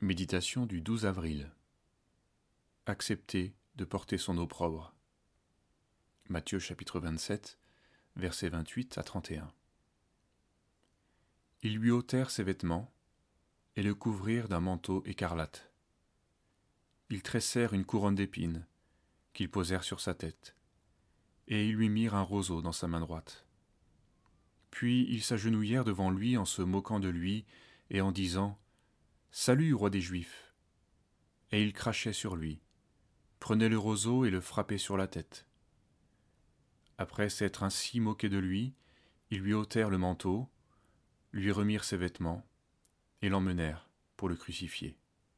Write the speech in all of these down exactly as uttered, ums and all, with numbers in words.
Méditation du douze avril. Accepter de porter son opprobre. Matthieu chapitre vingt-sept, versets vingt-huit à trente et un. Ils lui ôtèrent ses vêtements et le couvrirent d'un manteau écarlate. Ils tressèrent une couronne d'épines qu'ils posèrent sur sa tête, et ils lui mirent un roseau dans sa main droite. Puis ils s'agenouillèrent devant lui en se moquant de lui et en disant « Salut, roi des Juifs !» Et ils crachaient sur lui, prenaient le roseau et le frappaient sur la tête. Après s'être ainsi moqués de lui, ils lui ôtèrent le manteau, lui remirent ses vêtements et l'emmenèrent pour le crucifier.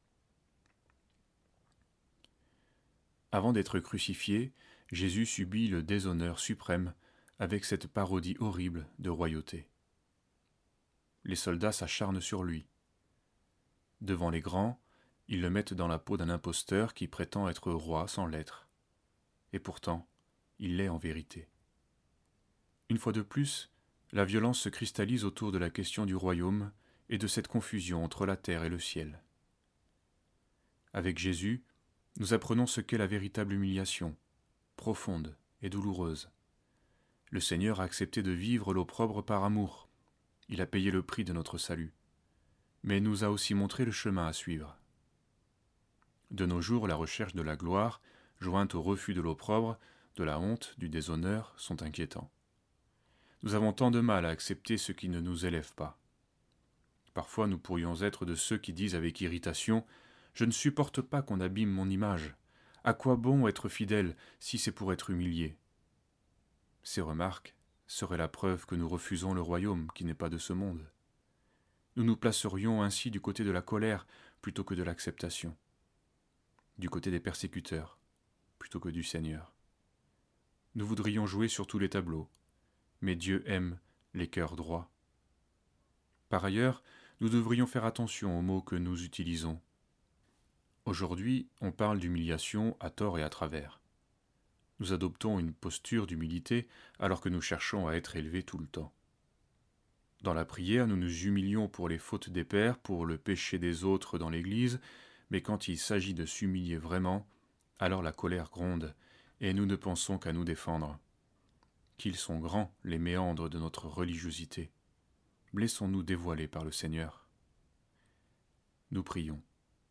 Avant d'être crucifié, Jésus subit le déshonneur suprême avec cette parodie horrible de royauté. Les soldats s'acharnent sur lui. Devant les grands, ils le mettent dans la peau d'un imposteur qui prétend être roi sans l'être. Et pourtant, il l'est en vérité. Une fois de plus, la violence se cristallise autour de la question du royaume et de cette confusion entre la terre et le ciel. Avec Jésus, nous apprenons ce qu'est la véritable humiliation, profonde et douloureuse. Le Seigneur a accepté de vivre l'opprobre par amour. Il a payé le prix de notre salut, mais nous a aussi montré le chemin à suivre. De nos jours, la recherche de la gloire, jointe au refus de l'opprobre, de la honte, du déshonneur, sont inquiétants. Nous avons tant de mal à accepter ce qui ne nous élève pas. Parfois, nous pourrions être de ceux qui disent avec irritation « Je ne supporte pas qu'on abîme mon image. À quoi bon être fidèle si c'est pour être humilié ?» Ces remarques seraient la preuve que nous refusons le royaume qui n'est pas de ce monde. Nous nous placerions ainsi du côté de la colère plutôt que de l'acceptation, du côté des persécuteurs plutôt que du Seigneur. Nous voudrions jouer sur tous les tableaux, mais Dieu aime les cœurs droits. Par ailleurs, nous devrions faire attention aux mots que nous utilisons. Aujourd'hui, on parle d'humiliation à tort et à travers. Nous adoptons une posture d'humilité alors que nous cherchons à être élevés tout le temps. Dans la prière, nous nous humilions pour les fautes des pères, pour le péché des autres dans l'Église, mais quand il s'agit de s'humilier vraiment, alors la colère gronde, et nous ne pensons qu'à nous défendre. Qu'ils sont grands, les méandres de notre religiosité. Laissons-nous dévoiler par le Seigneur. Nous prions.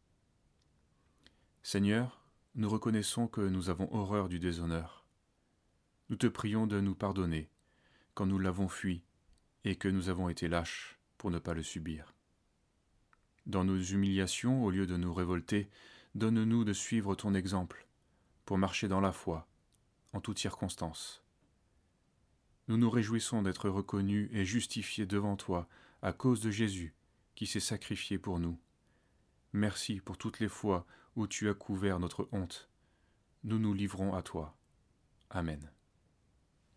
Seigneur, nous reconnaissons que nous avons horreur du déshonneur. Nous te prions de nous pardonner quand nous l'avons fui et que nous avons été lâches pour ne pas le subir. Dans nos humiliations, au lieu de nous révolter, donne-nous de suivre ton exemple pour marcher dans la foi, en toutes circonstances. Nous nous réjouissons d'être reconnus et justifiés devant toi à cause de Jésus qui s'est sacrifié pour nous. Merci pour toutes les fois où tu as couvert notre honte. Nous nous livrons à toi. Amen.